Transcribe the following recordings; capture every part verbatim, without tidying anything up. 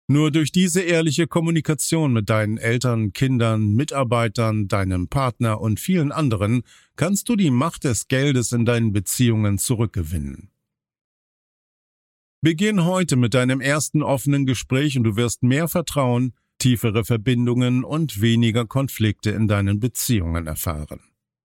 Nur durch diese ehrliche Kommunikation mit deinen Eltern, Kindern, Mitarbeitern, deinem Partner und vielen anderen kannst du die Macht des Geldes in deinen Beziehungen zurückgewinnen. Beginn heute mit deinem ersten offenen Gespräch und du wirst mehr Vertrauen, tiefere Verbindungen und weniger Konflikte in deinen Beziehungen erfahren.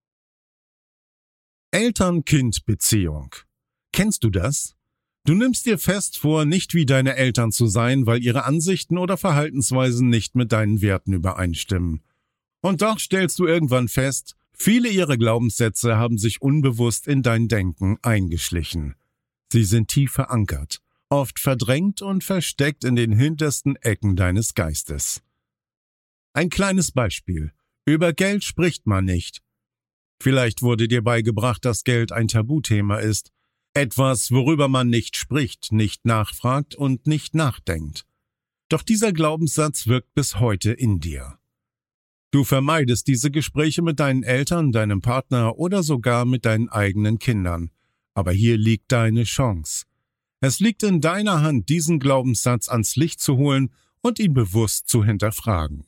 Eltern-Kind-Beziehung. Kennst du das? Du nimmst dir fest vor, nicht wie deine Eltern zu sein, weil ihre Ansichten oder Verhaltensweisen nicht mit deinen Werten übereinstimmen. Und doch stellst du irgendwann fest, viele ihrer Glaubenssätze haben sich unbewusst in dein Denken eingeschlichen. Sie sind tief verankert, oft verdrängt und versteckt in den hintersten Ecken deines Geistes. Ein kleines Beispiel. Über Geld spricht man nicht. Vielleicht wurde dir beigebracht, dass Geld ein Tabuthema ist. Etwas, worüber man nicht spricht, nicht nachfragt und nicht nachdenkt. Doch dieser Glaubenssatz wirkt bis heute in dir. Du vermeidest diese Gespräche mit deinen Eltern, deinem Partner oder sogar mit deinen eigenen Kindern. Aber hier liegt deine Chance. Es liegt in deiner Hand, diesen Glaubenssatz ans Licht zu holen und ihn bewusst zu hinterfragen.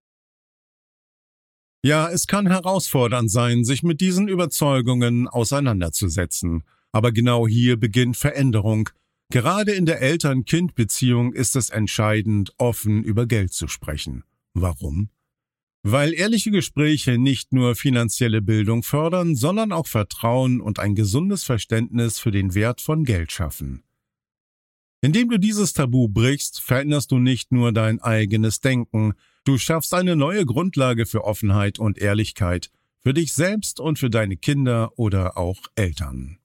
Ja, es kann herausfordernd sein, sich mit diesen Überzeugungen auseinanderzusetzen. Aber genau hier beginnt Veränderung. Gerade in der Eltern-Kind-Beziehung ist es entscheidend, offen über Geld zu sprechen. Warum? Weil ehrliche Gespräche nicht nur finanzielle Bildung fördern, sondern auch Vertrauen und ein gesundes Verständnis für den Wert von Geld schaffen. Indem du dieses Tabu brichst, veränderst du nicht nur dein eigenes Denken, du schaffst eine neue Grundlage für Offenheit und Ehrlichkeit, für dich selbst und für deine Kinder oder auch Eltern.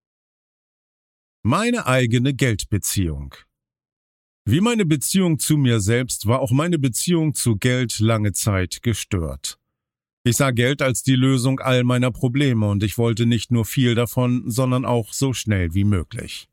Meine eigene Geldbeziehung. Wie meine Beziehung zu mir selbst war auch meine Beziehung zu Geld lange Zeit gestört. Ich sah Geld als die Lösung all meiner Probleme und ich wollte nicht nur viel davon, sondern auch so schnell wie möglich.